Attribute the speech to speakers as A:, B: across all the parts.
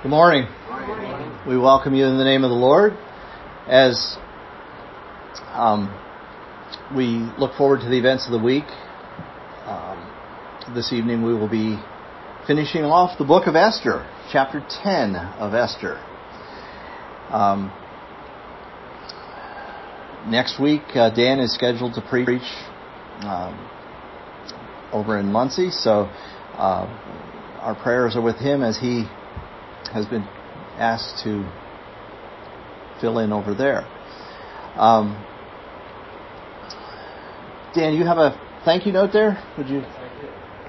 A: Good morning. We welcome you in the name of the Lord. As we look forward to the events of the week, this evening we will be finishing off the book of Esther, chapter 10 of Esther. Next week, Dan is scheduled to preach over in Muncie, so our prayers are with him as he has been asked to fill in over there. Dan, you have a thank you note there? Would you?
B: I do.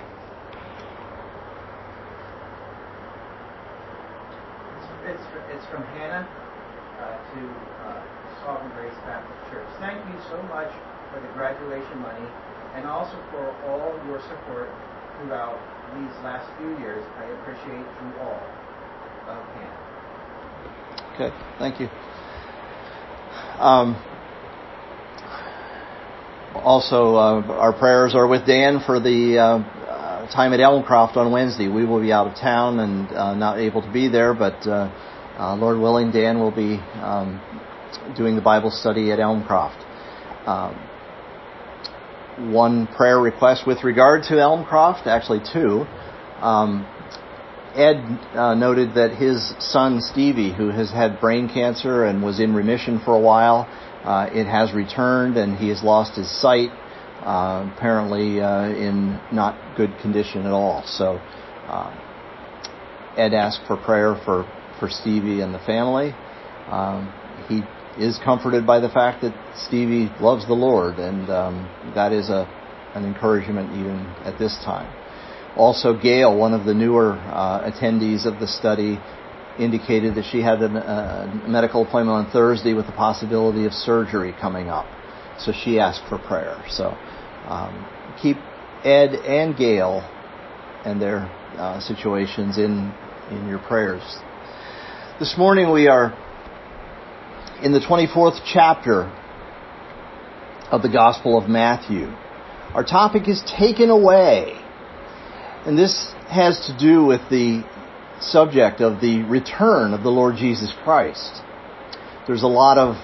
B: It's from Hannah to Sovereign Grace Baptist Church. Thank you so much for the graduation money and also for all your support throughout these last few years. I appreciate you all. Love, Hannah.
A: Okay, thank you. Also, our prayers are with Dan for the time at Elmcroft on Wednesday. We will be out of town and not able to be there, but Lord willing, Dan will be doing the Bible study at Elmcroft. One prayer request with regard to Elmcroft, actually two. Ed noted that his son Stevie, who has had brain cancer and was in remission for a while, it has returned and he has lost his sight, apparently in not good condition at all. So Ed asked for prayer for Stevie and the family. He is comforted by the fact that Stevie loves the Lord, and that is an encouragement even at this time. Also, Gail, one of the newer attendees of the study, indicated that she had a medical appointment on Thursday with the possibility of surgery coming up. So she asked for prayer. So keep Ed and Gail and their situations in your prayers. This morning we are in the 24th chapter of the Gospel of Matthew. Our topic is taken away. And this has to do with the subject of the return of the Lord Jesus Christ. There's a lot of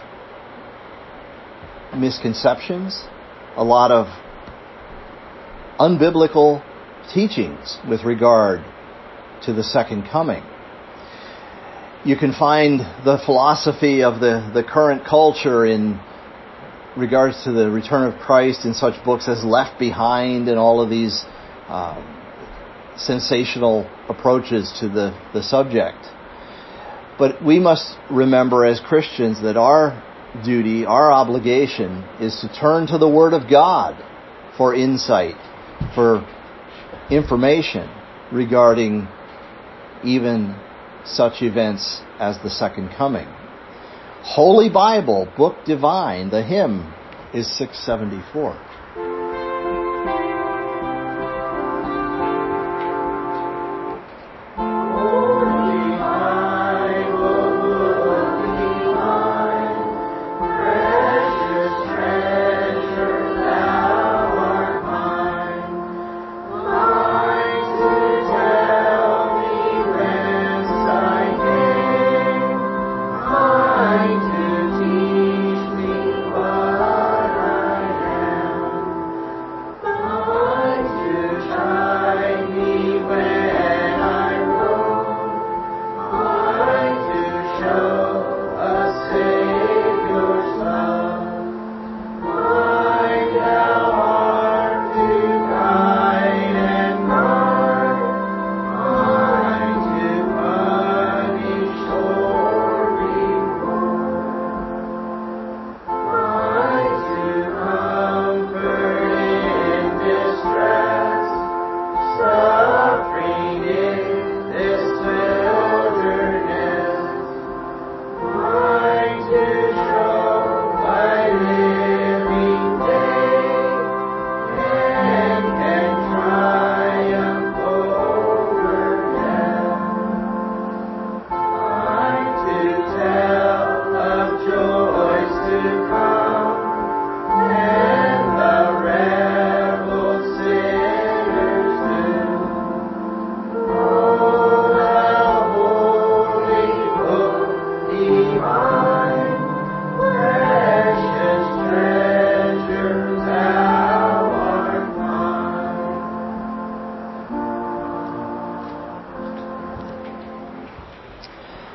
A: misconceptions, a lot of unbiblical teachings with regard to the second coming. You can find the philosophy of the current culture in regards to the return of Christ in such books as Left Behind and all of these sensational approaches to the subject. But we must remember as Christians that our duty, our obligation, is to turn to the Word of God for insight, for information regarding even such events as the second coming. Holy Bible, Book Divine, the hymn is 674.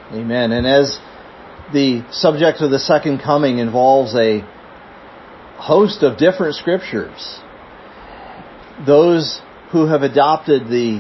A: Amen. And as the subject of the second coming involves a host of different scriptures, those who have adopted the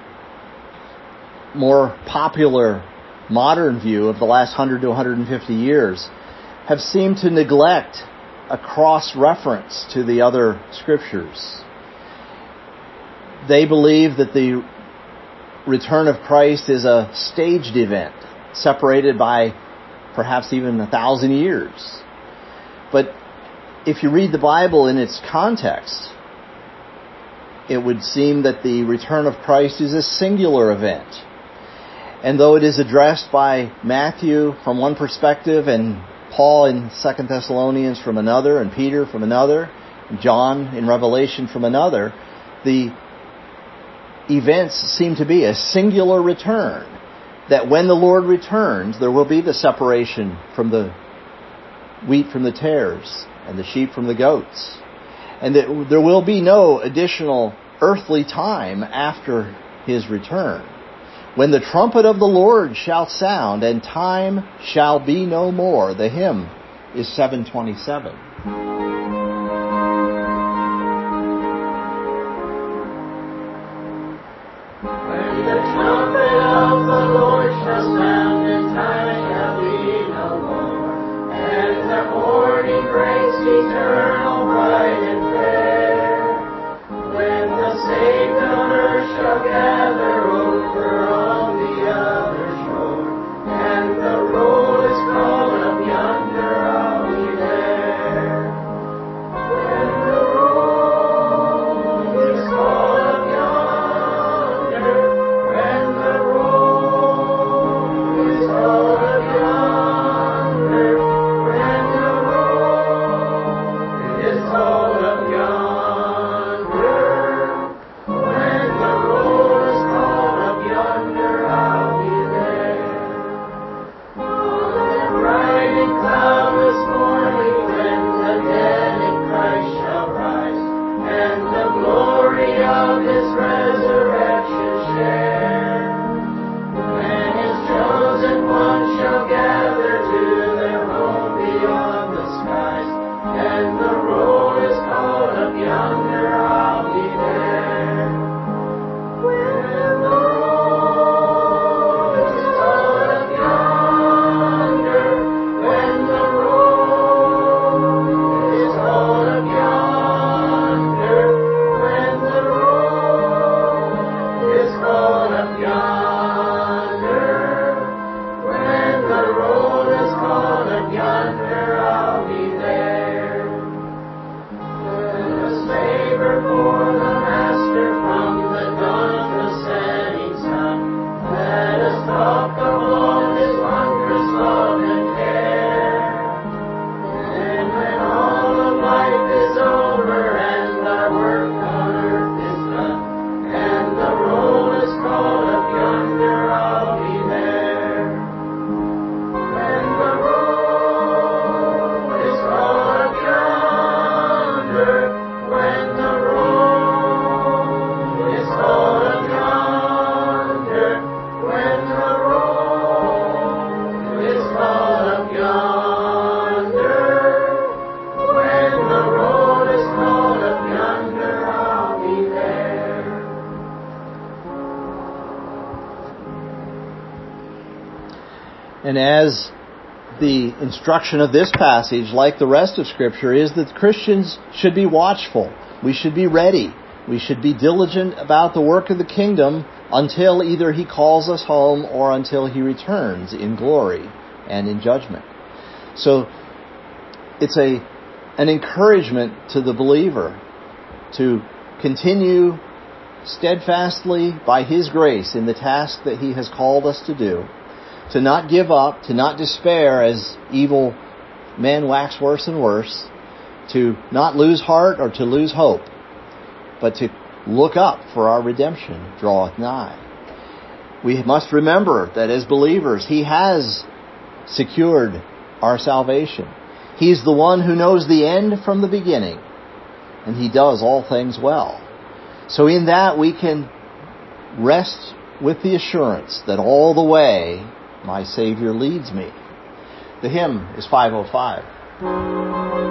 A: more popular modern view of the last 100 to 150 years have seemed to neglect a cross-reference to the other scriptures. They believe that the return of Christ is a staged event, separated by perhaps even 1,000 years. But if you read the Bible in its context, it would seem that the return of Christ is a singular event. And though it is addressed by Matthew from one perspective and Paul in 2 Thessalonians from another and Peter from another, and John in Revelation from another, the events seem to be a singular return. That when the Lord returns, there will be the separation from the wheat from the tares and the sheep from the goats. And that there will be no additional earthly time after His return. When the trumpet of the Lord shall sound and time shall be no more. The hymn is 727. And as the instruction of this passage, like the rest of Scripture, is that Christians should be watchful. We should be ready. We should be diligent about the work of the kingdom until either He calls us home or until He returns in glory and in judgment. So it's an encouragement to the believer to continue steadfastly by His grace in the task that He has called us to do, to not give up, to not despair as evil men wax worse and worse, to not lose heart or to lose hope, but to look up, for our redemption draweth nigh. We must remember that as believers, He has secured our salvation. He's the one who knows the end from the beginning, and He does all things well. So in that we can rest with the assurance that all the way my Savior leads me. The hymn is 505.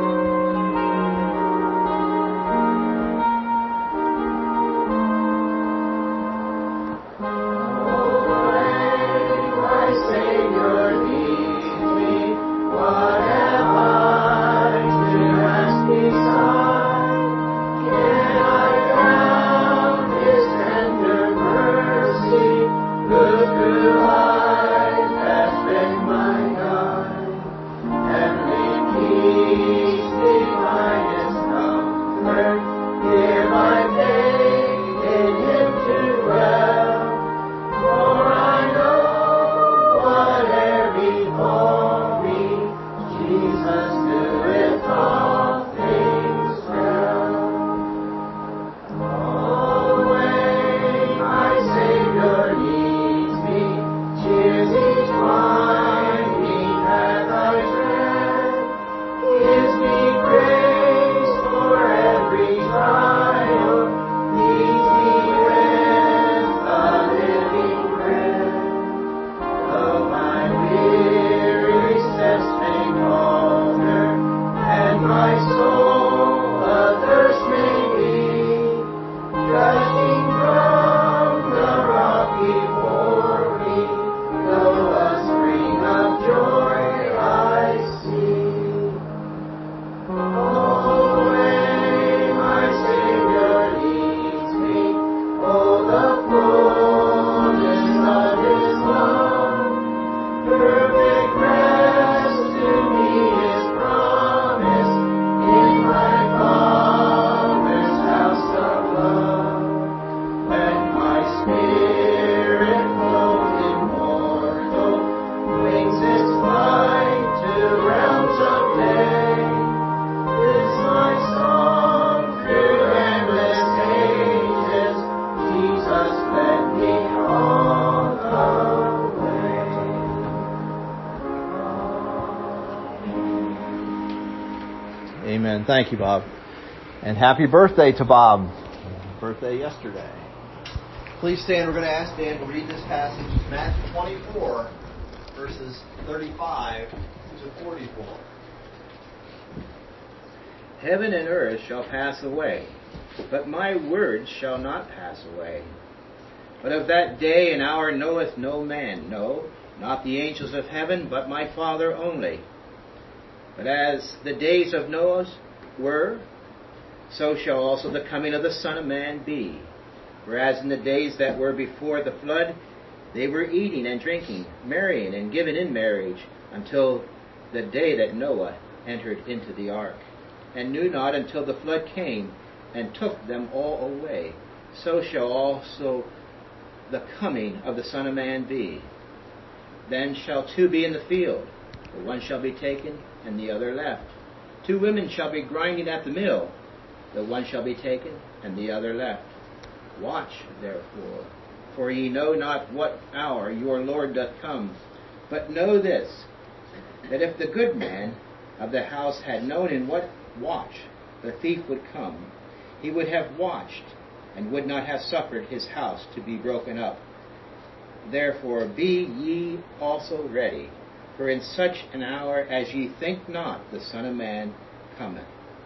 A: Amen. Thank you, Bob. And happy birthday to Bob. Birthday yesterday. Please stand. We're going to ask Dan to read this passage. Matthew 24, verses 35 to 44.
B: Heaven and earth shall pass away, but my words shall not pass away. But of that day and hour knoweth no man, no, not the angels of heaven, but my Father only. But as the days of Noah were, so shall also the coming of the Son of Man be. Whereas in the days that were before the flood, they were eating and drinking, marrying and giving in marriage, until the day that Noah entered into the ark, and knew not until the flood came, and took them all away. So shall also the coming of the Son of Man be. Then shall two be in the field, the one shall be taken, and the other left. Two women shall be grinding at the mill, the one shall be taken, and the other left. Watch, therefore, for ye know not what hour your Lord doth come. But know this, that if the good man of the house had known in what watch the thief would come, he would have watched, and would not have suffered his house to be broken up. Therefore be ye also ready, for in such an hour as ye think not, the Son of Man cometh.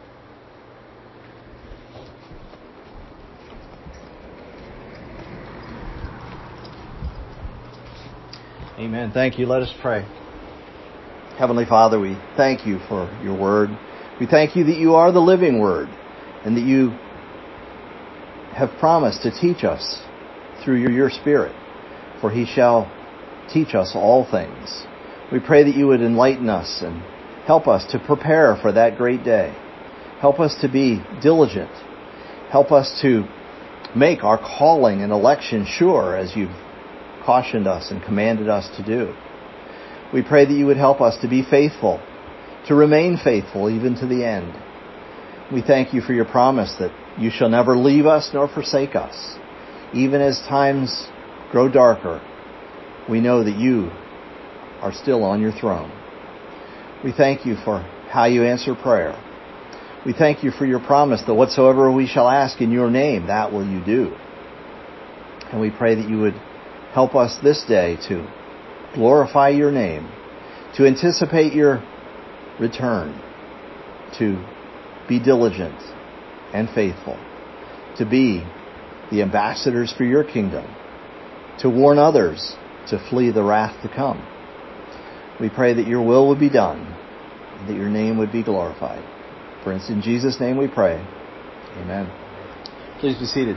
A: Amen. Thank you. Let us pray. Heavenly Father, we thank you for your word. We thank you that you are the living word, and that you have promised to teach us through your Spirit, for he shall teach us all things. We pray that you would enlighten us and help us to prepare for that great day. Help us to be diligent. Help us to make our calling and election sure, as you've cautioned us and commanded us to do. We pray that you would help us to be faithful, to remain faithful even to the end. We thank you for your promise that you shall never leave us nor forsake us. Even as times grow darker, we know that you are still on your throne. We thank you for how you answer prayer. We thank you for your promise that whatsoever we shall ask in your name, that will you do. And we pray that you would help us this day to glorify your name, to anticipate your return, to be diligent and faithful, to be the ambassadors for your kingdom, to warn others to flee the wrath to come. We pray that your will would be done, and that your name would be glorified. For instance, in Jesus' name we pray. Amen. Please be seated.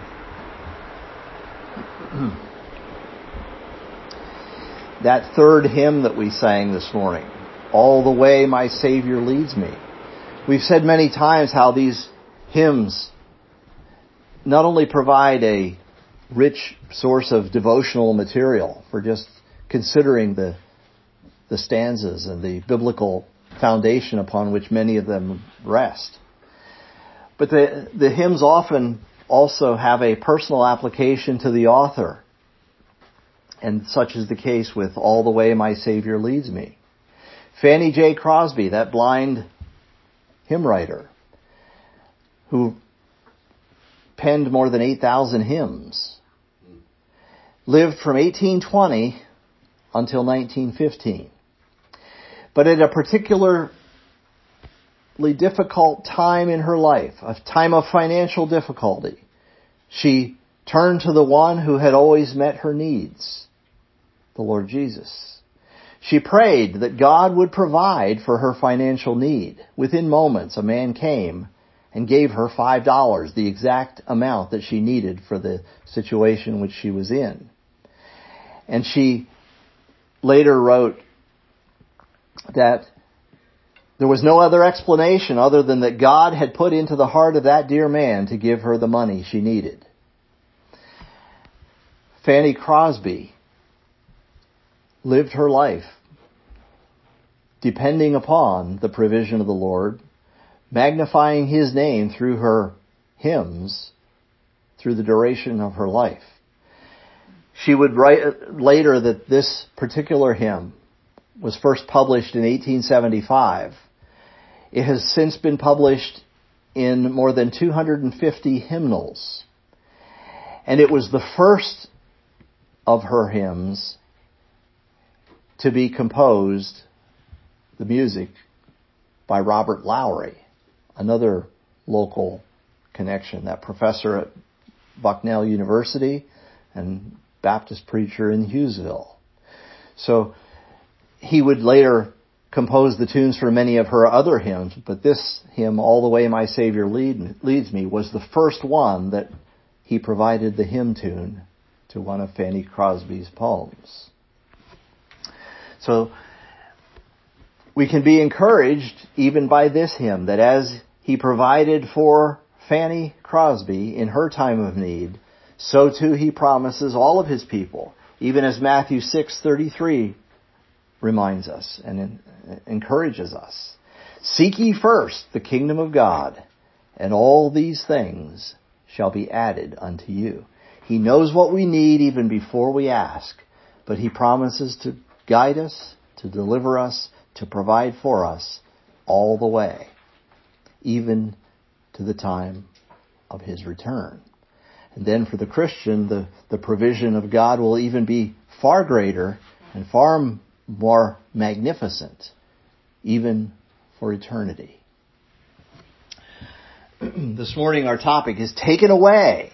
A: That third hymn that we sang this morning, All the Way My Savior Leads Me. We've said many times how these hymns not only provide a rich source of devotional material for just considering the stanzas and the biblical foundation upon which many of them rest, but the hymns often also have a personal application to the author. And such is the case with All the Way My Savior Leads Me. Fanny J. Crosby, that blind hymn writer, who penned more than 8,000 hymns, lived from 1820 until 1915. But at a particularly difficult time in her life, a time of financial difficulty, she turned to the one who had always met her needs, the Lord Jesus. She prayed that God would provide for her financial need. Within moments, a man came and gave her $5, the exact amount that she needed for the situation which she was in. And she later wrote that there was no other explanation other than that God had put into the heart of that dear man to give her the money she needed. Fanny Crosby lived her life depending upon the provision of the Lord, magnifying His name through her hymns through the duration of her life. She would write later that this particular hymn was first published in 1875. It has since been published in more than 250 hymnals. And it was the first of her hymns to be composed, the music, by Robert Lowry, another local connection, that professor at Bucknell University and Baptist preacher in Hughesville. So he would later compose the tunes for many of her other hymns, but this hymn, All the Way My Savior Leads Me, was the first one that he provided the hymn tune to one of Fanny Crosby's poems. So we can be encouraged even by this hymn, that as he provided for Fanny Crosby in her time of need, so too he promises all of his people, even as Matthew 6:33 reminds us and encourages us. Seek ye first the kingdom of God, and all these things shall be added unto you. He knows what we need even before we ask, but He promises to guide us, to deliver us, to provide for us all the way, even to the time of His return. And then for the Christian, the provision of God will even be far greater and far more magnificent, even for eternity. This morning our topic is taken away.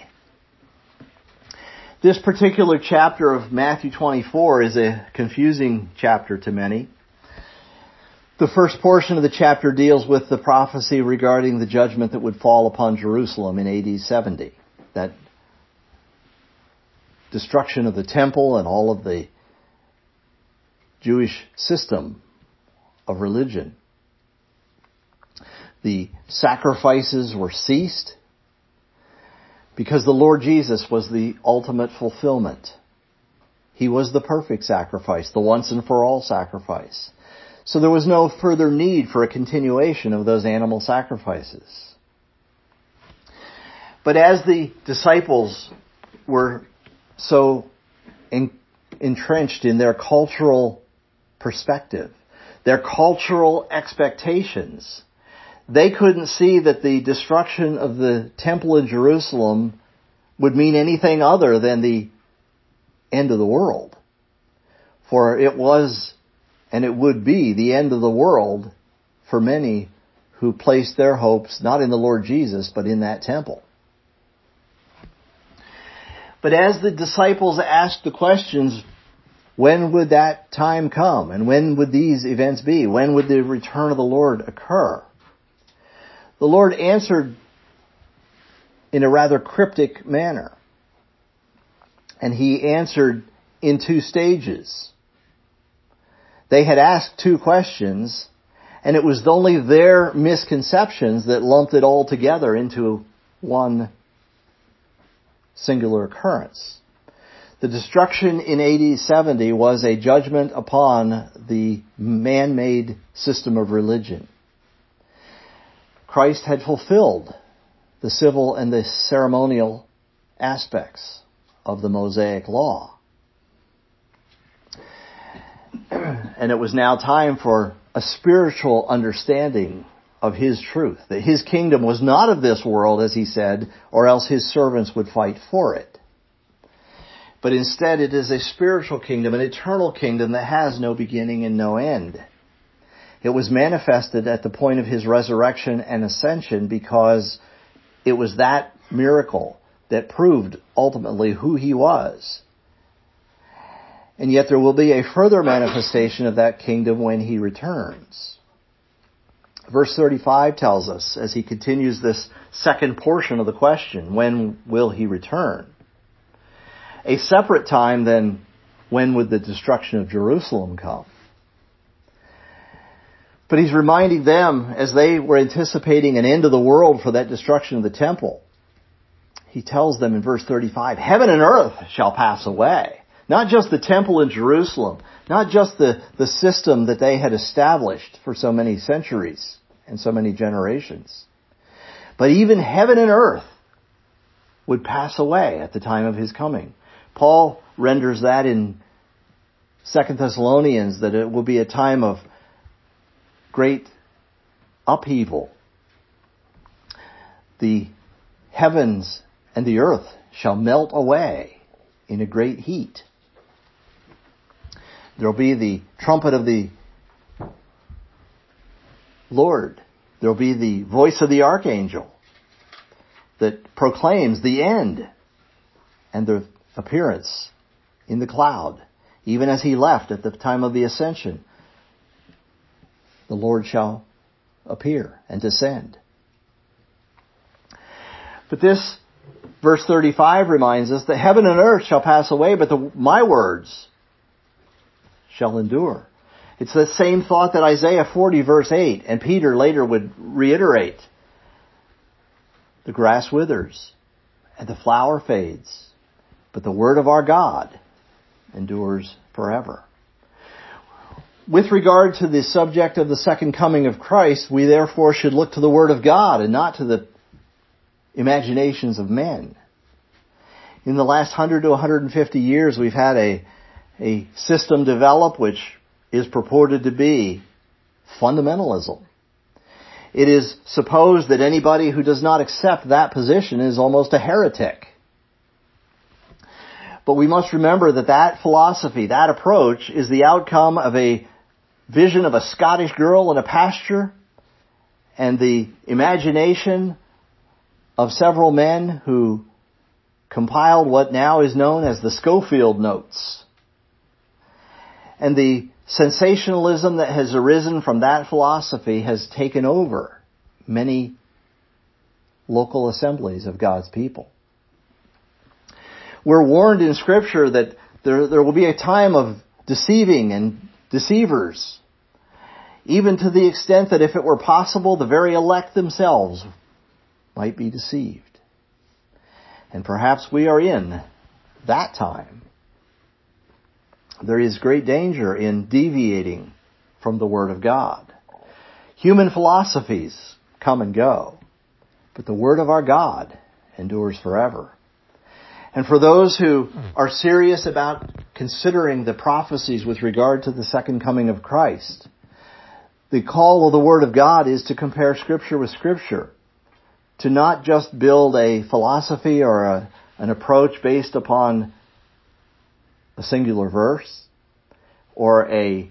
A: This particular chapter of Matthew 24 is a confusing chapter to many. The first portion of the chapter deals with the prophecy regarding the judgment that would fall upon Jerusalem in AD 70. That destruction of the temple and all of the Jewish system of religion. The sacrifices were ceased because the Lord Jesus was the ultimate fulfillment. He was the perfect sacrifice, the once and for all sacrifice. So there was no further need for a continuation of those animal sacrifices. But as the disciples were so entrenched in their cultural perspective, their cultural expectations, they couldn't see that the destruction of the temple in Jerusalem would mean anything other than the end of the world. For it was, and it would be, the end of the world for many who placed their hopes not in the Lord Jesus, but in that temple. But as the disciples asked the questions, when would that time come? And when would these events be? When would the return of the Lord occur? The Lord answered in a rather cryptic manner. And He answered in two stages. They had asked two questions, and it was only their misconceptions that lumped it all together into one singular occurrence. The destruction in AD 70 was a judgment upon the man-made system of religion. Christ had fulfilled the civil and the ceremonial aspects of the Mosaic law. And it was now time for a spiritual understanding of His truth, that His kingdom was not of this world, as He said, or else His servants would fight for it. But instead it is a spiritual kingdom, an eternal kingdom that has no beginning and no end. It was manifested at the point of His resurrection and ascension because it was that miracle that proved ultimately who He was. And yet there will be a further manifestation of that kingdom when He returns. Verse 35 tells us, as He continues this second portion of the question, when will He return? A separate time than when would the destruction of Jerusalem come. But He's reminding them, as they were anticipating an end of the world for that destruction of the temple, He tells them in verse 35, heaven and earth shall pass away. Not just the temple in Jerusalem, not just the system that they had established for so many centuries and so many generations, but even heaven and earth would pass away at the time of His coming. Paul renders that in 2 Thessalonians that it will be a time of great upheaval. The heavens and the earth shall melt away in a great heat. There will be the trumpet of the Lord. There will be the voice of the archangel that proclaims the end and the appearance in the cloud. Even as He left at the time of the ascension, the Lord shall appear and descend. But this verse 35 reminds us that heaven and earth shall pass away, but my words shall endure. It's the same thought that Isaiah 40 verse 8 and Peter later would reiterate. The grass withers and the flower fades, but the word of our God endures forever. With regard to the subject of the second coming of Christ, we therefore should look to the Word of God and not to the imaginations of men. In the last 100 to 150 years, we've had a system develop which is purported to be fundamentalism. It is supposed that anybody who does not accept that position is almost a heretic. But we must remember that philosophy, that approach, is the outcome of a vision of a Scottish girl in a pasture and the imagination of several men who compiled what now is known as the Schofield Notes. And the sensationalism that has arisen from that philosophy has taken over many local assemblies of God's people. We're warned in Scripture that there will be a time of deceiving and deceivers, even to the extent that if it were possible, the very elect themselves might be deceived. And perhaps we are in that time. There is great danger in deviating from the Word of God. Human philosophies come and go, but the Word of our God endures forever. And for those who are serious about considering the prophecies with regard to the second coming of Christ, the call of the Word of God is to compare Scripture with Scripture, to not just build a philosophy or an approach based upon a singular verse, or a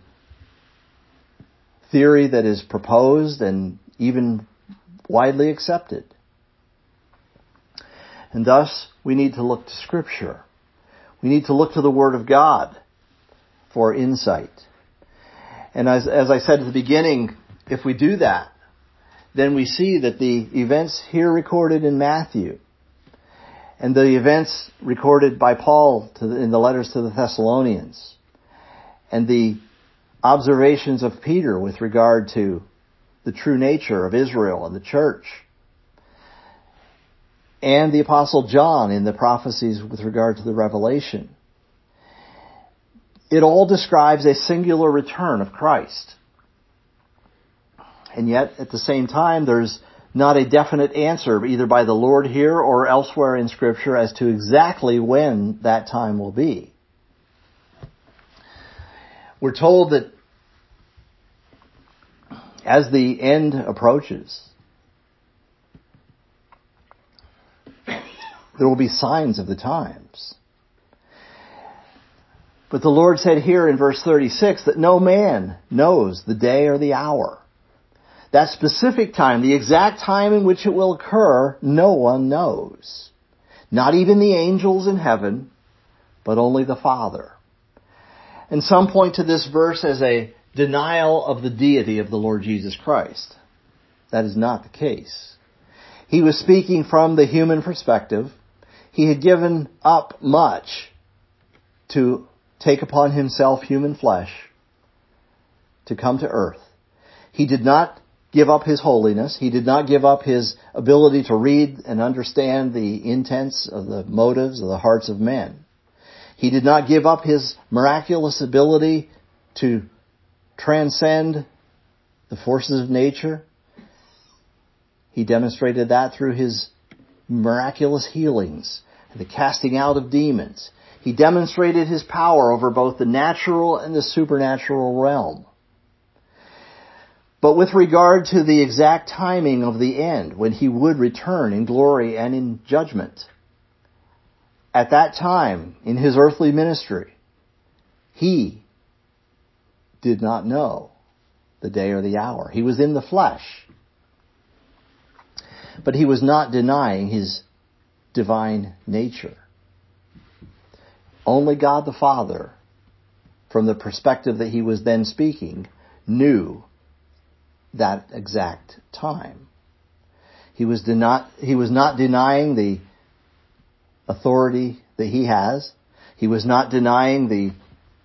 A: theory that is proposed and even widely accepted. And thus, we need to look to Scripture. We need to look to the Word of God for insight. And as I said at the beginning, if we do that, then we see that the events here recorded in Matthew and the events recorded by Paul in the letters to the Thessalonians and the observations of Peter with regard to the true nature of Israel and the church, and the Apostle John in the prophecies with regard to the Revelation, it all describes a singular return of Christ. And yet, at the same time, there's not a definite answer either by the Lord here or elsewhere in Scripture as to exactly when that time will be. We're told that as the end approaches, there will be signs of the times. But the Lord said here in verse 36 that no man knows the day or the hour. That specific time, the exact time in which it will occur, no one knows. Not even the angels in heaven, but only the Father. And some point to this verse as a denial of the deity of the Lord Jesus Christ. That is not the case. He was speaking from the human perspective. He had given up much to take upon himself human flesh, to come to earth. He did not give up his holiness. He did not give up his ability to read and understand the intents of the motives of the hearts of men. He did not give up his miraculous ability to transcend the forces of nature. He demonstrated that through his miraculous healings and the casting out of demons. He demonstrated his power over both the natural and the supernatural realm. But with regard to the exact timing of the end, when he would return in glory and in judgment, at that time in his earthly ministry, he did not know the day or the hour. He was in the flesh. But he was not denying his divine nature. Only God the Father, from the perspective that he was then speaking, knew that exact time. He was not denying the authority that he has. He was not denying the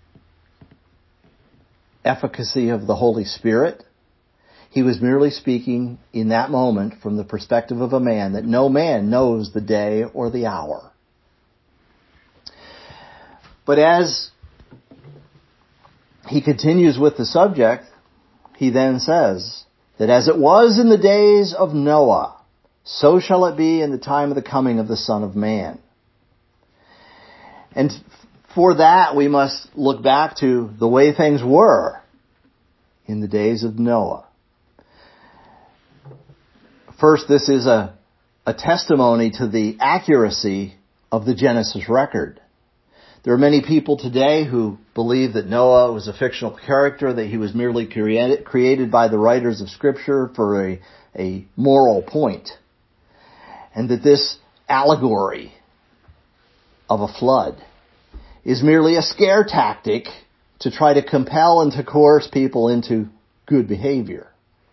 A: efficacy of the Holy Spirit. He was merely speaking in that moment from the perspective of a man that no man knows the day or the hour. But as he continues with the subject, he then says that as it was in the days of Noah, so shall it be in the time of the coming of the Son of Man. And for that, we must look back to the way things were in the days of Noah. First, this is a testimony to the accuracy of the Genesis record. There are many people today who believe that Noah was a fictional character, that he was merely created by the writers of Scripture for a moral point, and that this allegory of a flood is merely a scare tactic to try to compel and to coerce people into good behavior.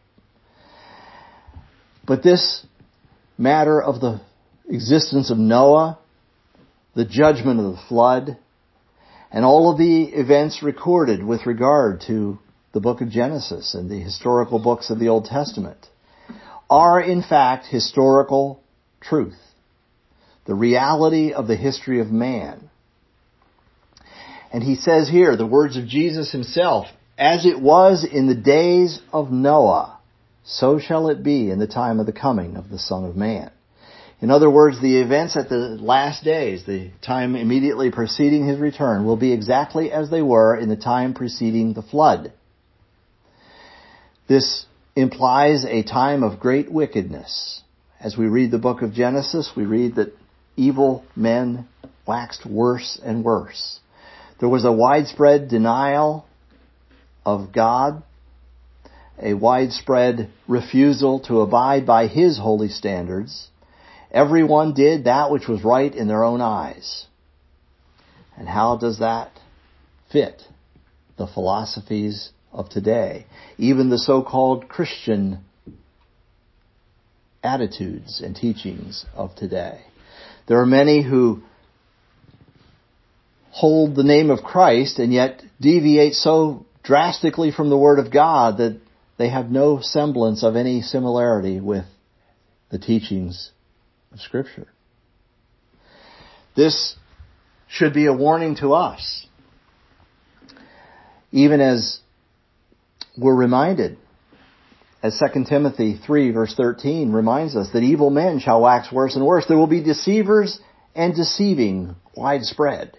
A: But this matter of the existence of Noah, the judgment of the flood, and all of the events recorded with regard to the book of Genesis and the historical books of the Old Testament are in fact historical truth, the reality of the history of man. And he says here, the words of Jesus himself, as it was in the days of Noah, so shall it be in the time of the coming of the Son of Man. In other words, the events at the last days, the time immediately preceding his return, will be exactly as they were in the time preceding the flood. This implies a time of great wickedness. As we read the book of Genesis, we read that evil men waxed worse and worse. There was a widespread denial of God, a widespread refusal to abide by His holy standards. Everyone did that which was right in their own eyes. And how does that fit the philosophies of today? Even the so-called Christian attitudes and teachings of today. There are many who hold the name of Christ and yet deviate so drastically from the Word of God that they have no semblance of any similarity with the teachings of Scripture. This should be a warning to us, even as we're reminded, as 2 Timothy 3 verse 13 reminds us, that evil men shall wax worse and worse. There will be deceivers and deceiving widespread.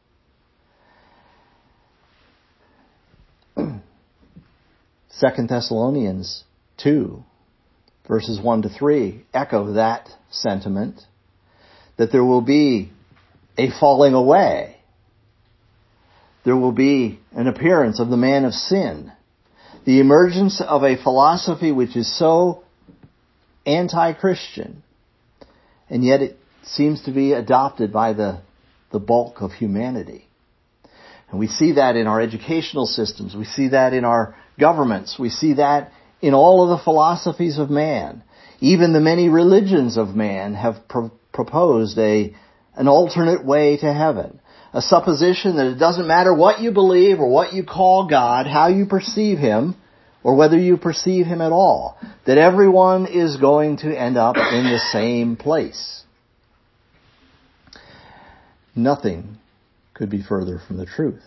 A: 2 Thessalonians 2 verses 1 to 3 echo that sentiment, that there will be a falling away. There will be an appearance of the man of sin. The emergence of a philosophy which is so anti-Christian, and yet it seems to be adopted by the bulk of humanity. And we see that in our educational systems. We see that in our governments. We see that in all of the philosophies of man. Even the many religions of man have proposed an alternate way to heaven. A supposition that it doesn't matter what you believe or what you call God, how you perceive Him, or whether you perceive Him at all, that everyone is going to end up in the same place. Nothing could be further from the truth.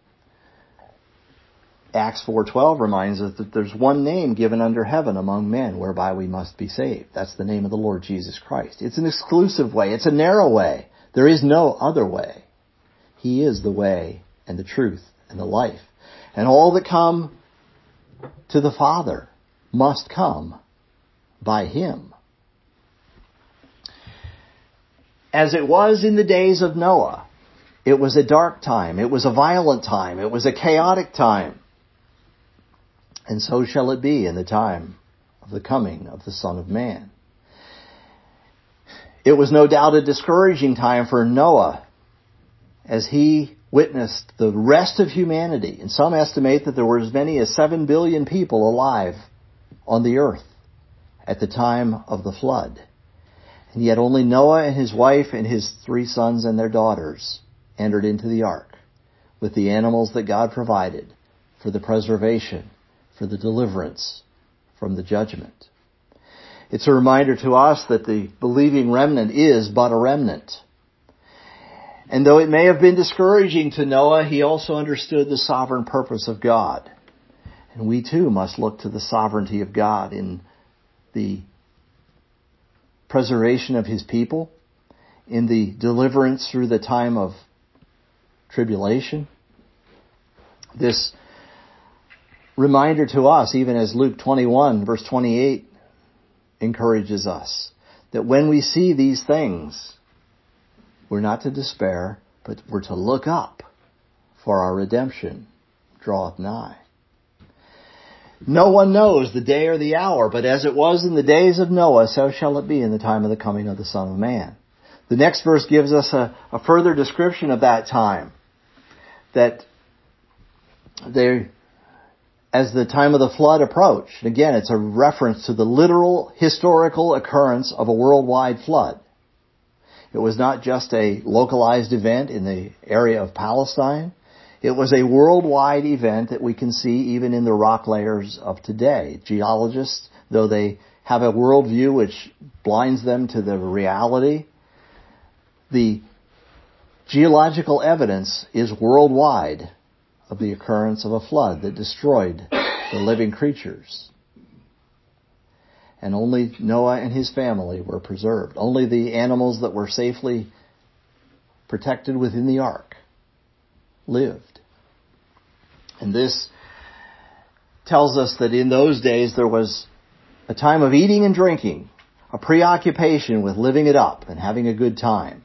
A: Acts 4:12 reminds us that there's one name given under heaven among men whereby we must be saved. That's the name of the Lord Jesus Christ. It's an exclusive way. It's a narrow way. There is no other way. He is the way and the truth and the life. And all that come to the Father must come by Him. As it was in the days of Noah, it was a dark time. It was a violent time. It was a chaotic time. And so shall it be in the time of the coming of the Son of Man. It was no doubt a discouraging time for Noah as he witnessed the rest of humanity. And some estimate that there were as many as 7 billion people alive on the earth at the time of the flood. And yet only Noah and his wife and his 3 sons and their daughters entered into the ark with the animals that God provided for the preservation, for the deliverance from the judgment. It's a reminder to us that the believing remnant is but a remnant. And though it may have been discouraging to Noah, he also understood the sovereign purpose of God. And we too must look to the sovereignty of God in the preservation of His people, in the deliverance through the time of tribulation. This reminder to us, even as Luke 21 verse 28 encourages us, that when we see these things, we're not to despair, but we're to look up, for our redemption draweth nigh. No one knows the day or the hour, but as it was in the days of Noah, so shall it be in the time of the coming of the Son of Man. The next verse gives us a further description of that time, that as the time of the flood approached, and again, it's a reference to the literal historical occurrence of a worldwide flood. It was not just a localized event in the area of Palestine. It was a worldwide event that we can see even in the rock layers of today. Geologists, though they have a worldview which blinds them to the reality, the geological evidence is worldwide of the occurrence of a flood that destroyed the living creatures. And only Noah and his family were preserved. Only the animals that were safely protected within the ark lived. And this tells us that in those days there was a time of eating and drinking, a preoccupation with living it up and having a good time.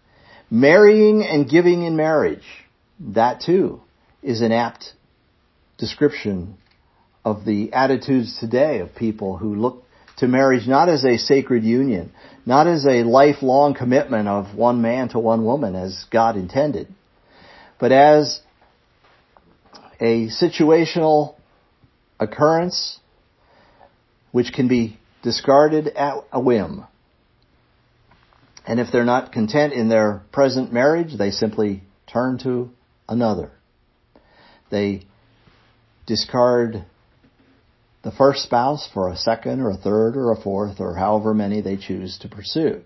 A: Marrying and giving in marriage, that too is an apt description of the attitudes today of people who look to marriage not as a sacred union, not as a lifelong commitment of one man to one woman as God intended, but as a situational occurrence which can be discarded at a whim. And if they're not content in their present marriage, they simply turn to another. They discard the first spouse for a second or a third or a fourth or however many they choose to pursue.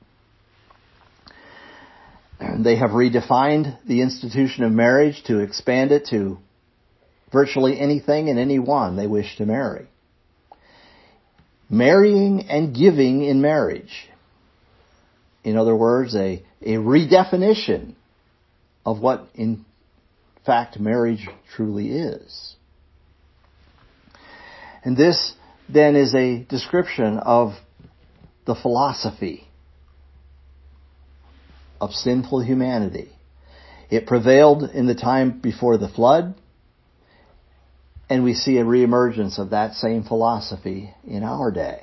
A: And they have redefined the institution of marriage to expand it to virtually anything and anyone they wish to marry. Marrying and giving in marriage. In other words, a redefinition of what in fact marriage truly is. And this then is a description of the philosophy of sinful humanity. It prevailed in the time before the flood, and we see a reemergence of that same philosophy in our day.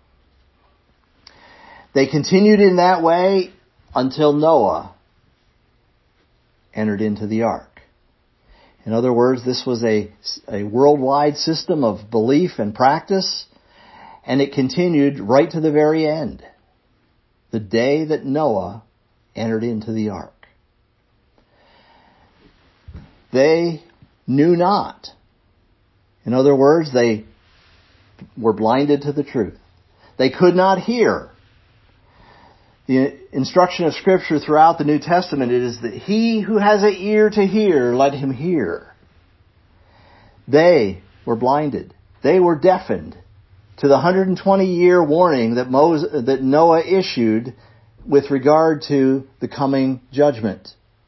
A: They continued in that way until Noah entered into the ark. In other words, this was a worldwide system of belief and practice, and it continued right to the very end, the day that Noah entered into the ark. They knew not. In other words, they were blinded to the truth. They could not hear. The instruction of Scripture throughout the New Testament is that he who has an ear to hear, let him hear. They were blinded. They were deafened to the 120-year warning that Noah issued with regard to the coming judgment.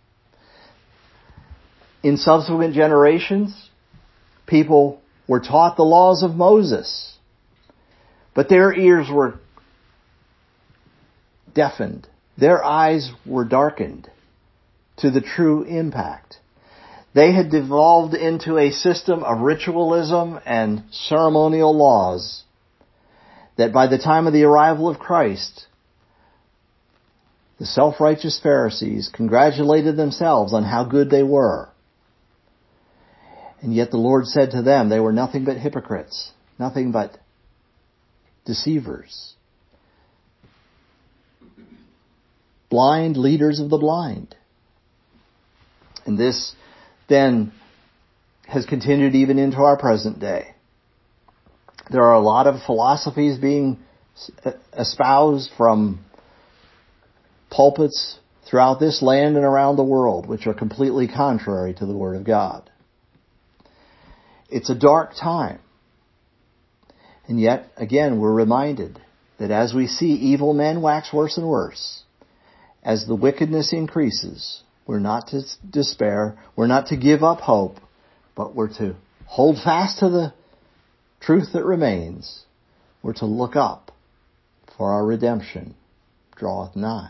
A: In subsequent generations, people were taught the laws of Moses, but their ears were deafened. Their eyes were darkened to the true impact. They had devolved into a system of ritualism and ceremonial laws that by the time of the arrival of Christ, the self-righteous Pharisees congratulated themselves on how good they were. And yet the Lord said to them, they were nothing but hypocrites, nothing but deceivers. Blind leaders of the blind. And this then has continued even into our present day. There are a lot of philosophies being espoused from pulpits throughout this land and around the world, which are completely contrary to the Word of God. It's a dark time. And yet, again, we're reminded that as we see evil men wax worse and worse, as the wickedness increases, we're not to despair, we're not to give up hope, but we're to hold fast to the truth that remains. We're to look up, for our redemption draweth nigh.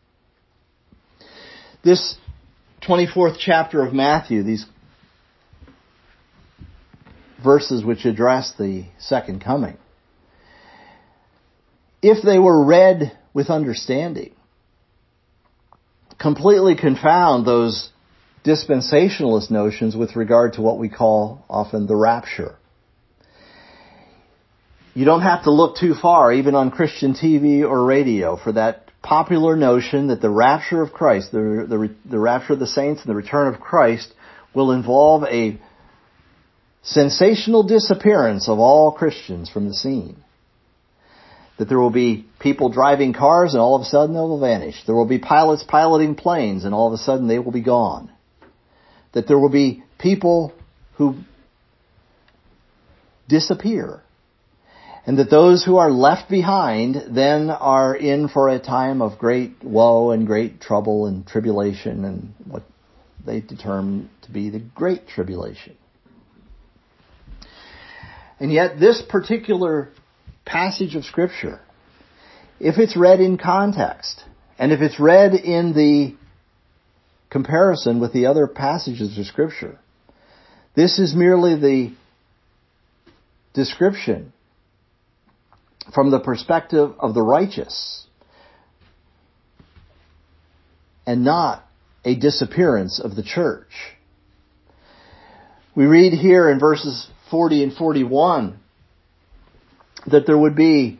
A: This 24th chapter of Matthew, these verses which address the second coming, if they were read with understanding, completely confound those dispensationalist notions with regard to what we call often the rapture. You don't have to look too far, even on Christian TV or radio, for that popular notion that the rapture of Christ, the rapture of the saints and the return of Christ will involve a sensational disappearance of all Christians from the scene. That there will be people driving cars and all of a sudden they will vanish. There will be pilots piloting planes and all of a sudden they will be gone. That there will be people who disappear. And that those who are left behind then are in for a time of great woe and great trouble and tribulation and what they determine to be the Great Tribulation. And yet this particular passage of Scripture, if it's read in context, and if it's read in the comparison with the other passages of Scripture, This is merely the description from the perspective of the righteous, and not a disappearance of the church. We read here in verses 40 and 41 that there would be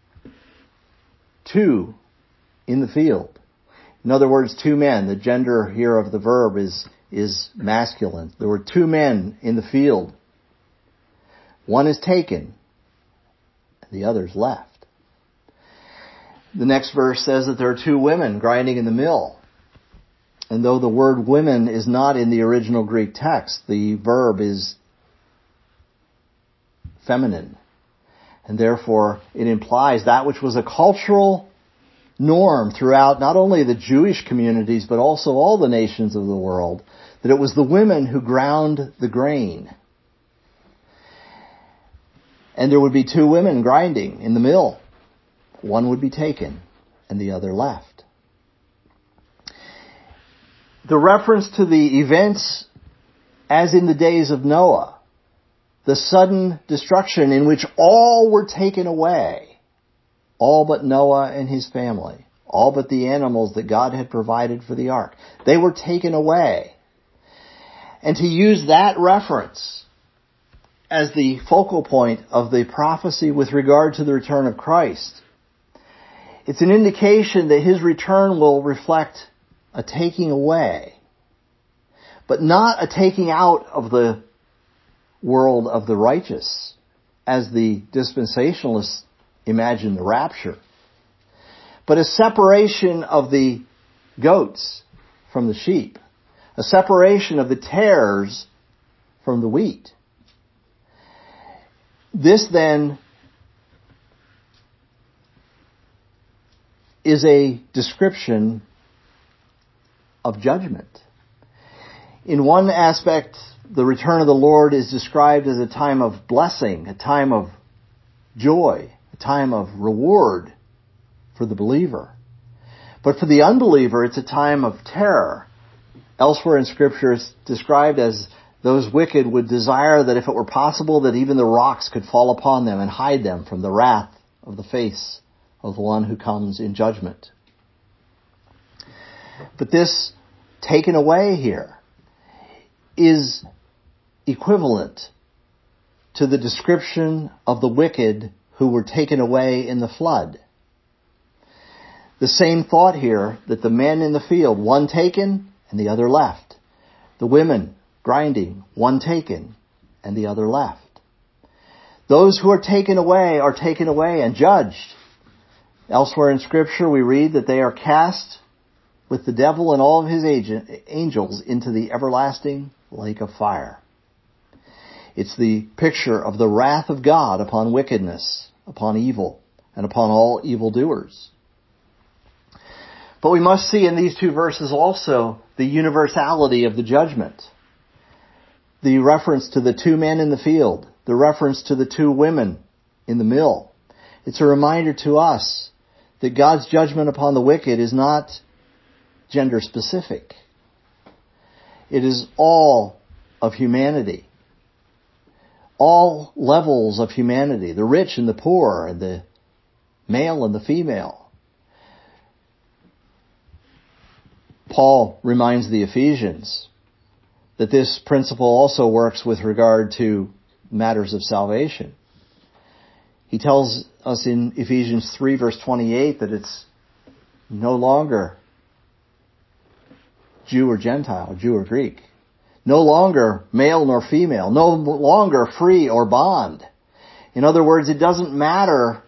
A: two in the field. In other words, two men. The gender here of the verb is masculine. There were two men in the field. One is taken, and the other is left. The next verse says that there are two women grinding in the mill. And though the word women is not in the original Greek text, the verb is feminine. And therefore, it implies that which was a cultural norm throughout not only the Jewish communities, but also all the nations of the world, that it was the women who ground the grain. And there would be two women grinding in the mill. One would be taken and the other left. The reference to the events as in the days of Noah, the sudden destruction in which all were taken away, all but Noah and his family, all but the animals that God had provided for the ark. They were taken away. And to use that reference as the focal point of the prophecy with regard to the return of Christ, it's an indication that his return will reflect a taking away, but not a taking out of the world of the righteous, as the dispensationalists imagine the rapture, but a separation of the goats from the sheep, a separation of the tares from the wheat. This then is a description of judgment. In one aspect, the return of the Lord is described as a time of blessing, a time of joy, a time of reward for the believer. But for the unbeliever, it's a time of terror. Elsewhere in Scripture, it's described as those wicked would desire that if it were possible that even the rocks could fall upon them and hide them from the wrath of the face of the one who comes in judgment. But this taken away here is equivalent to the description of the wicked who were taken away in the flood. The same thought here, that the men in the field, one taken and the other left. The women grinding, one taken and the other left. Those who are taken away and judged. Elsewhere in Scripture we read that they are cast with the devil and all of his angels into the everlasting lake of fire. It's the picture of the wrath of God upon wickedness, upon evil, and upon all evildoers. But we must see in these two verses also the universality of the judgment. The reference to the two men in the field, the reference to the two women in the mill. It's a reminder to us that God's judgment upon the wicked is not gender specific. It is all of humanity. All levels of humanity, the rich and the poor, and the male and the female. Paul reminds the Ephesians that this principle also works with regard to matters of salvation. He tells us in Ephesians 3 verse 28 that it's no longer Jew or Gentile, Jew or Greek. No longer male nor female. No longer free or bond. In other words, it doesn't matter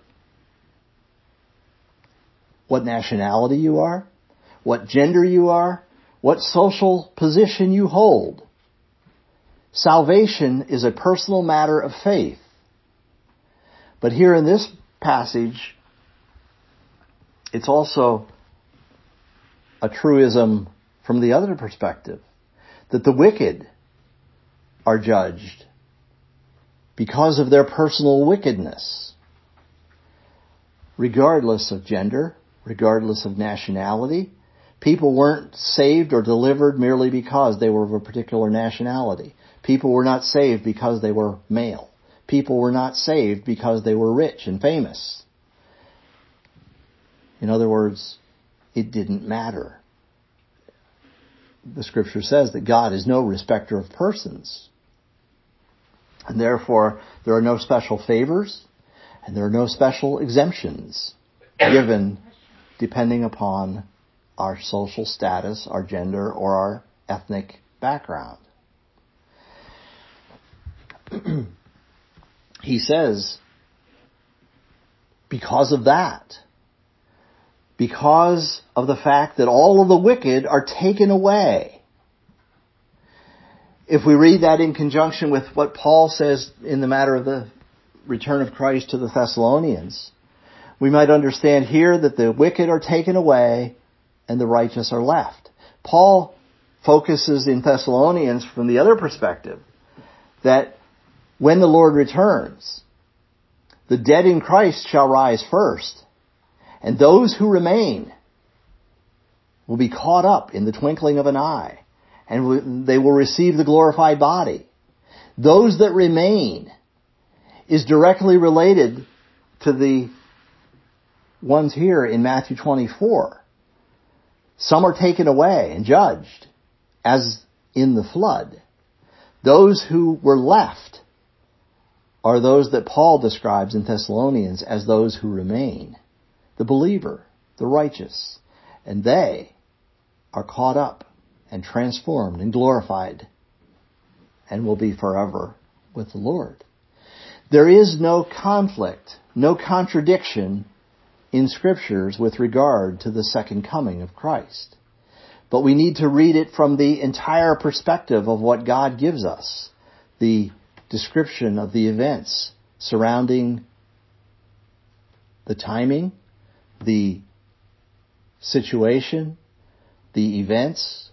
A: what nationality you are, what gender you are, what social position you hold. Salvation is a personal matter of faith. But here in this passage, it's also a truism from the other perspective, that the wicked are judged because of their personal wickedness, regardless of gender, regardless of nationality, People weren't saved or delivered merely because they were of a particular nationality. People were not saved because they were male. People were not saved because they were rich and famous. In other words, it didn't matter. The Scripture says that God is no respecter of persons. And therefore, there are no special favors and there are no special exemptions given depending upon our social status, our gender, or our ethnic background. He says, because of that, because of the fact that all of the wicked are taken away. If we read that in conjunction with what Paul says in the matter of the return of Christ to the Thessalonians, we might understand here that the wicked are taken away and the righteous are left. Paul focuses in Thessalonians from the other perspective, that when the Lord returns, the dead in Christ shall rise first, and those who remain will be caught up in the twinkling of an eye, and they will receive the glorified body. Those that remain is directly related to the ones here in Matthew 24. Some are taken away and judged, as in the flood. Those who were left are those that Paul describes in Thessalonians as those who remain. The believer, the righteous. And they are caught up and transformed and glorified and will be forever with the Lord. There is no conflict, no contradiction in Scriptures with regard to the second coming of Christ. But we need to read it from the entire perspective of what God gives us. The description of the events surrounding the timing, the situation, the events,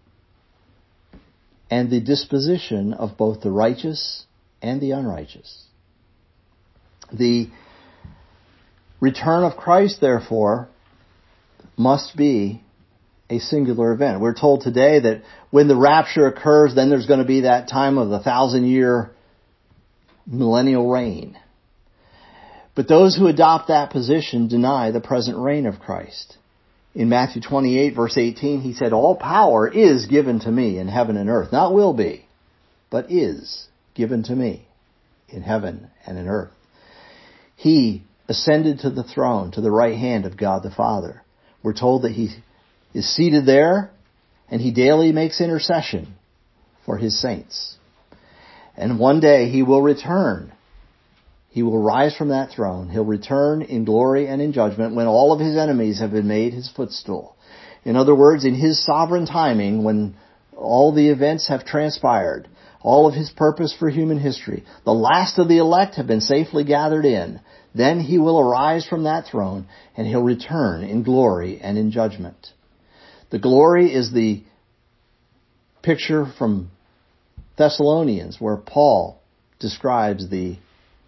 A: and the disposition of both the righteous and the unrighteous. The return of Christ, therefore, must be a singular event. We're told today that when the rapture occurs, then there's going to be that time of the 1,000-year millennial reign. But those who adopt that position deny the present reign of Christ. In Matthew 28, verse 18, he said, all power is given to me in heaven and earth. Not will be, but is given to me in heaven and in earth. He ascended to the throne, to the right hand of God the Father. We're told that he is seated there, and he daily makes intercession for his saints. And one day he will return. He will rise from that throne. He'll return in glory and in judgment when all of his enemies have been made his footstool. In other words, in his sovereign timing, when all the events have transpired, all of his purpose for human history, the last of the elect have been safely gathered in, then he will arise from that throne and he'll return in glory and in judgment. The glory is the picture from Thessalonians where Paul describes the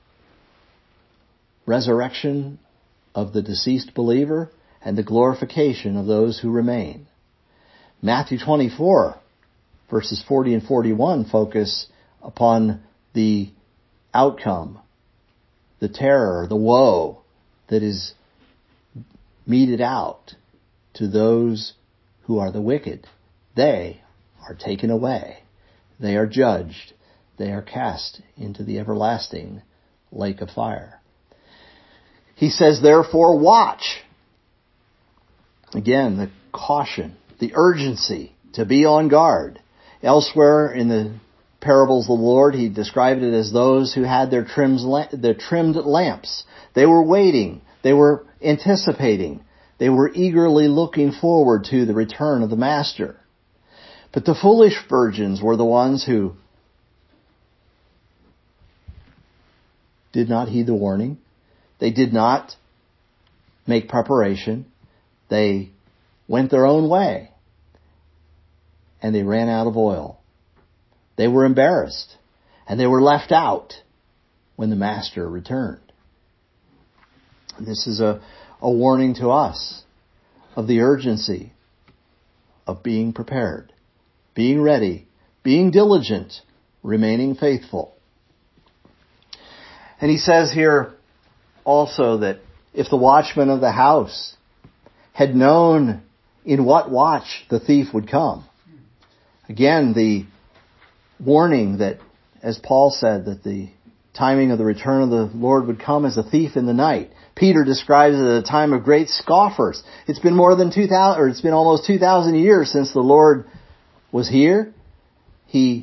A: resurrection of the deceased believer and the glorification of those who remain. Matthew 24, verses 40 and 41 focus upon the outcome, the terror, the woe that is meted out to those who are the wicked. They are taken away. They are judged. They are cast into the everlasting lake of fire. He says, therefore, watch. Again, the caution, the urgency to be on guard. Elsewhere in the parables of the Lord, he described it as those who had their trimmed lamps. They were waiting. They were anticipating. They were eagerly looking forward to the return of the Master. But the foolish virgins were the ones who did not heed the warning. They did not make preparation. They went their own way. And they ran out of oil. They were embarrassed. And they were left out when the Master returned. This is a warning to us of the urgency of being prepared, being ready, being diligent, remaining faithful. And he says here also that if the watchman of the house had known in what watch the thief would come, again, the warning that, as Paul said, that the timing of the return of the Lord would come as a thief in the night. Peter describes it as a time of great scoffers. It's been almost 2,000 years since the Lord was here. He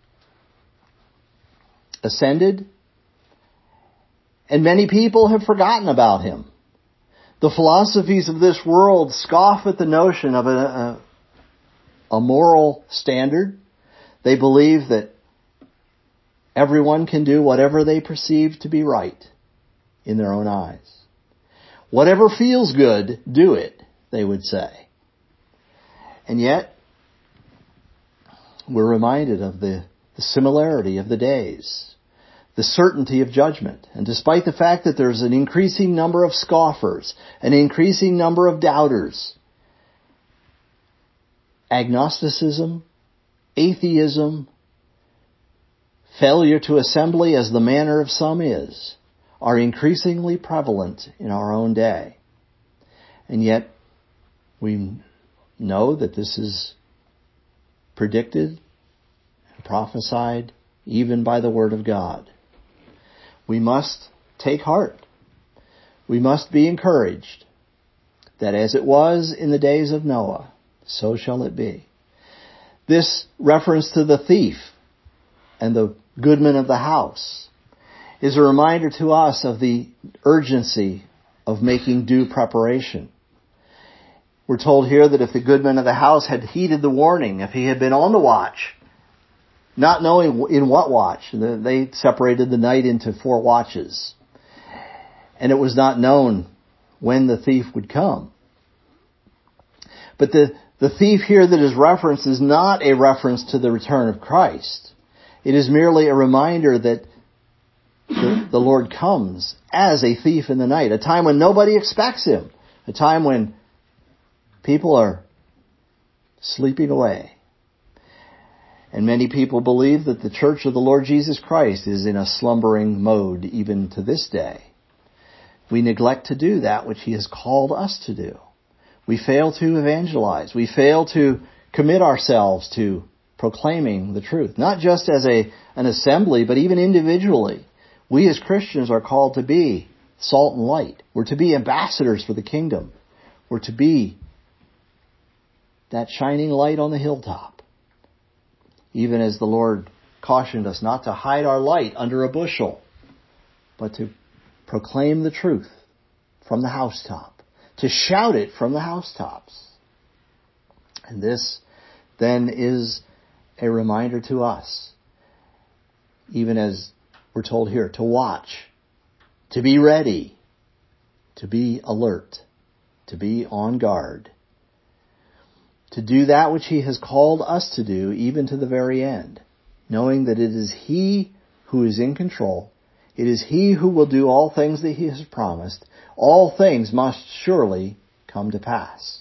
A: ascended, and many people have forgotten about him. The philosophies of this world scoff at the notion of a moral standard. They believe that everyone can do whatever they perceive to be right in their own eyes. Whatever feels good, do it, they would say. And yet, we're reminded of the similarity of the days, the certainty of judgment. And despite the fact that there's an increasing number of scoffers, an increasing number of doubters, agnosticism, atheism, failure to assembly as the manner of some is, are increasingly prevalent in our own day. And yet, we know that this is predicted and prophesied even by the Word of God. We must take heart. We must be encouraged that as it was in the days of Noah, so shall it be. This reference to the thief and the goodman of the house is a reminder to us of the urgency of making due preparation. We're told here that if the goodman of the house had heeded the warning, if he had been on the watch, not knowing in what watch, they separated the night into 4 watches, and it was not known when the thief would come. But the thief here that is referenced is not a reference to the return of Christ. It is merely a reminder that the Lord comes as a thief in the night, a time when nobody expects him, a time when people are sleeping away. And many people believe that the Church of the Lord Jesus Christ is in a slumbering mode even to this day. We neglect to do that which He has called us to do. We fail to evangelize. We fail to commit ourselves to proclaiming the truth, not just as an assembly, but even individually. We as Christians are called to be salt and light. We're to be ambassadors for the kingdom. We're to be that shining light on the hilltop. Even as the Lord cautioned us not to hide our light under a bushel, but to proclaim the truth from the housetop, to shout it from the housetops. And this then is a reminder to us, even as we're told here, to watch, to be ready, to be alert, to be on guard, to do that which He has called us to do, even to the very end, knowing that it is He who is in control. It is He who will do all things that He has promised. All things must surely come to pass.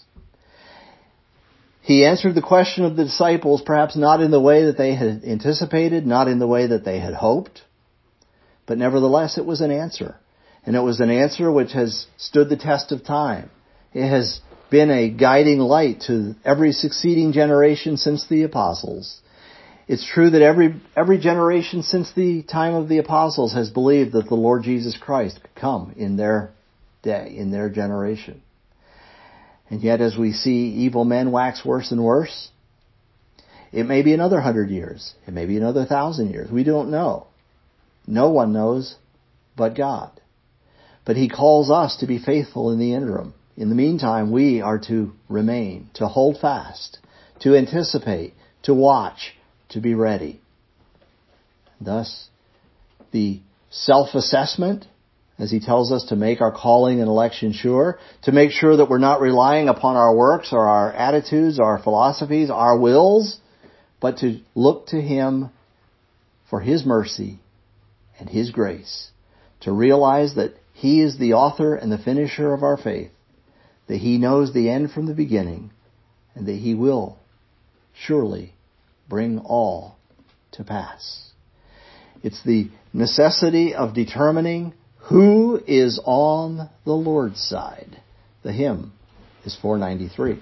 A: He answered the question of the disciples, perhaps not in the way that they had anticipated, not in the way that they had hoped, but nevertheless it was an answer. And it was an answer which has stood the test of time. It has been a guiding light to every succeeding generation since the apostles. It's true that every generation since the time of the apostles has believed that the Lord Jesus Christ could come in their day, in their generation. And yet as we see evil men wax worse and worse, it may be another 100 years. It may be another 1,000 years. We don't know. No one knows but God. But He calls us to be faithful in the interim. In the meantime, we are to remain, to hold fast, to anticipate, to watch, to be ready. Thus, the self-assessment, as He tells us to make our calling and election sure, to make sure that we're not relying upon our works or our attitudes, our philosophies, our wills, but to look to Him for His mercy and His grace, to realize that He is the author and the finisher of our faith, that He knows the end from the beginning, and that He will surely bring all to pass. It's the necessity of determining who is on the Lord's side. The hymn is 493.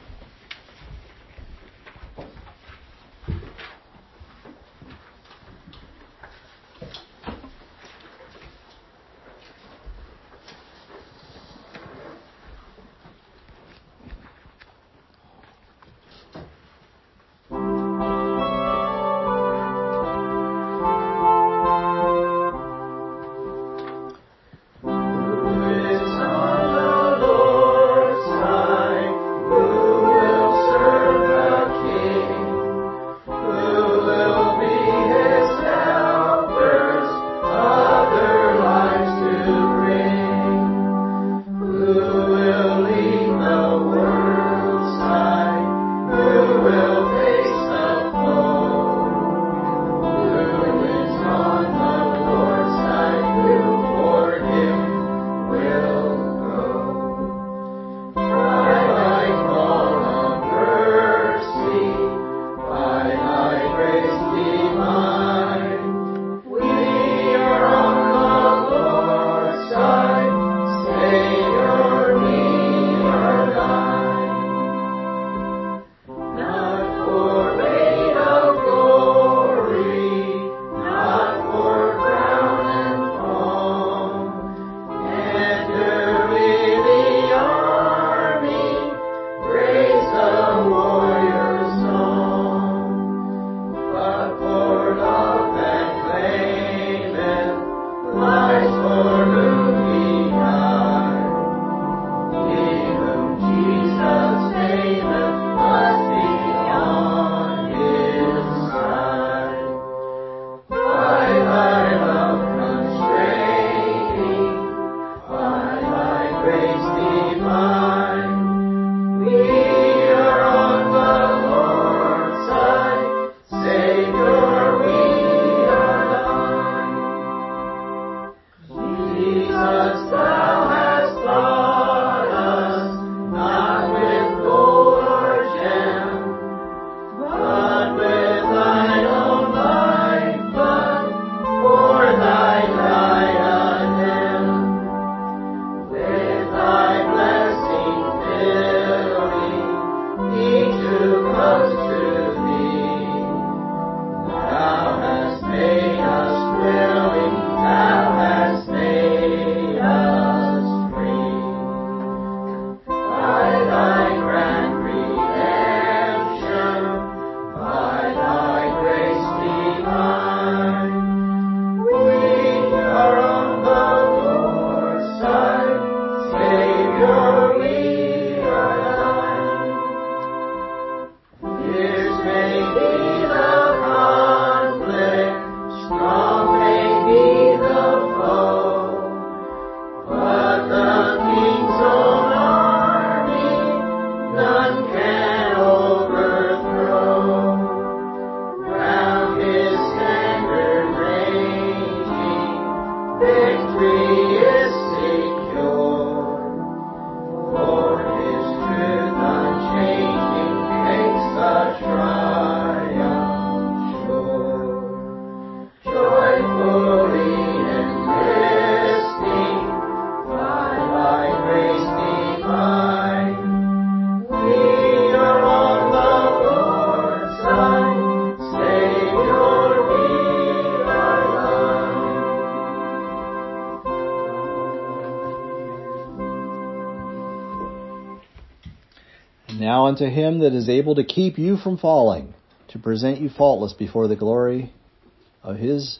A: Now unto Him that is able to keep you from falling, to present you faultless before the glory of His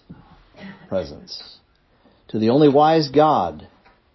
A: presence. To the only wise God,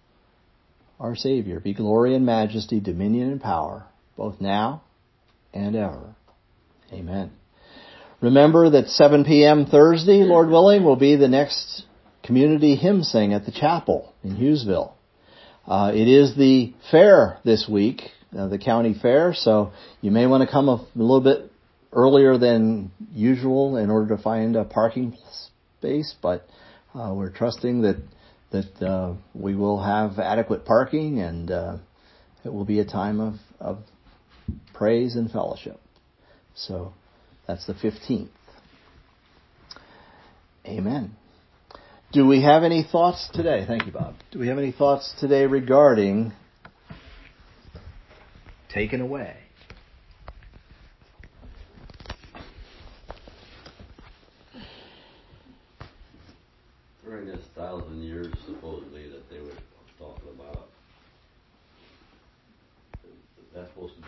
A: our Savior, be glory and majesty, dominion and power, both now and ever. Amen. Remember that 7 p.m. Thursday, Lord willing, will be the next community hymn sing at the chapel in Hughesville. It is the fair this week, the county fair, so you may want to come a little bit earlier than usual in order to find a parking space, but we're trusting that we will have adequate parking, and it will be a time of praise and fellowship. So that's the 15th. Amen. Do we have any thoughts today? Thank you, Bob. Do we have any thoughts today regarding taken away?
C: During this 1,000 years, supposedly, that they were talking about, that's supposed to